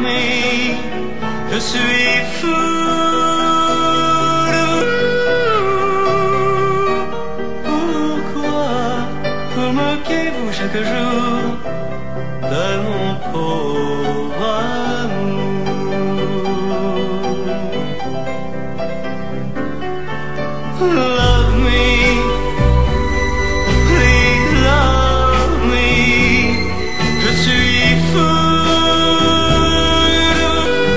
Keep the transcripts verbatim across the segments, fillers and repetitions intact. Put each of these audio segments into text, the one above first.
me, je suis fou de vous. Pourquoi vous moquez-vous chaque jour de mon pauvre amour? Love me, please love me, je suis fou de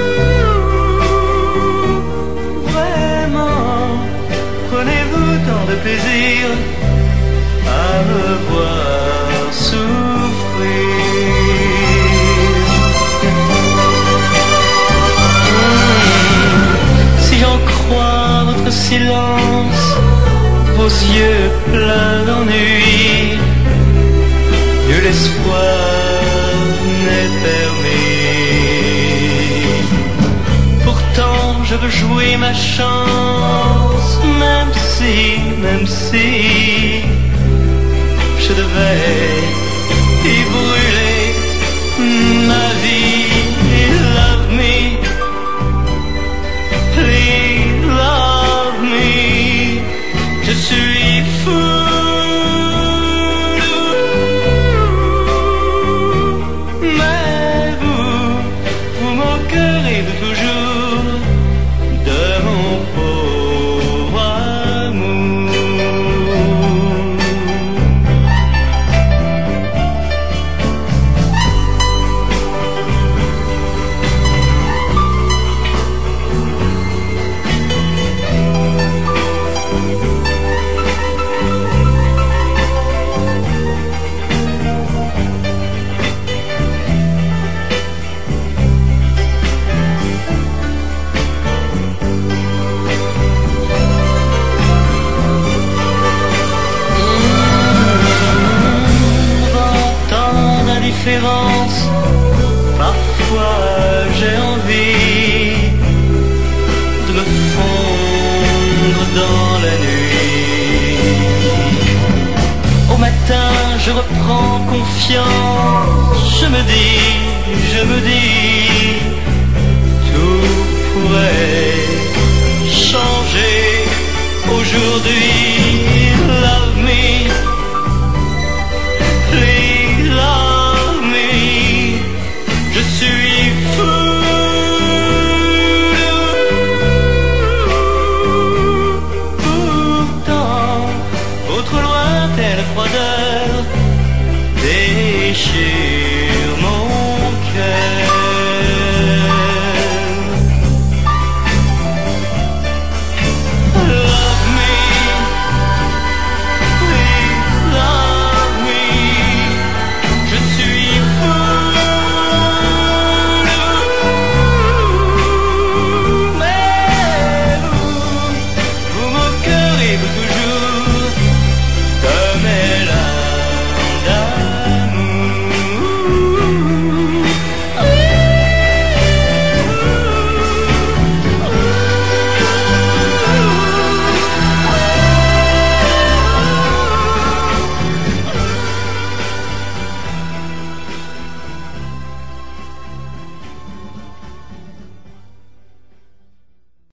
vous. Vraiment, prenez-vous tant de plaisir à me voir souffrir. Si j'en crois votre silence, vos yeux pleins d'ennui, nul espoir n'est permis. Pourtant je veux jouer ma chance, même si, même si je devais y brûler ma vie. Love me, please love me, je suis fou de vous. Mais vous, vous moquerez de toujours de mon pauvre amour. Parfois j'ai envie de me fondre dans la nuit. Au matin je reprends confiance, je me dis, je me dis, tout pourrait changer aujourd'hui. Love me, please love me, je suis fou.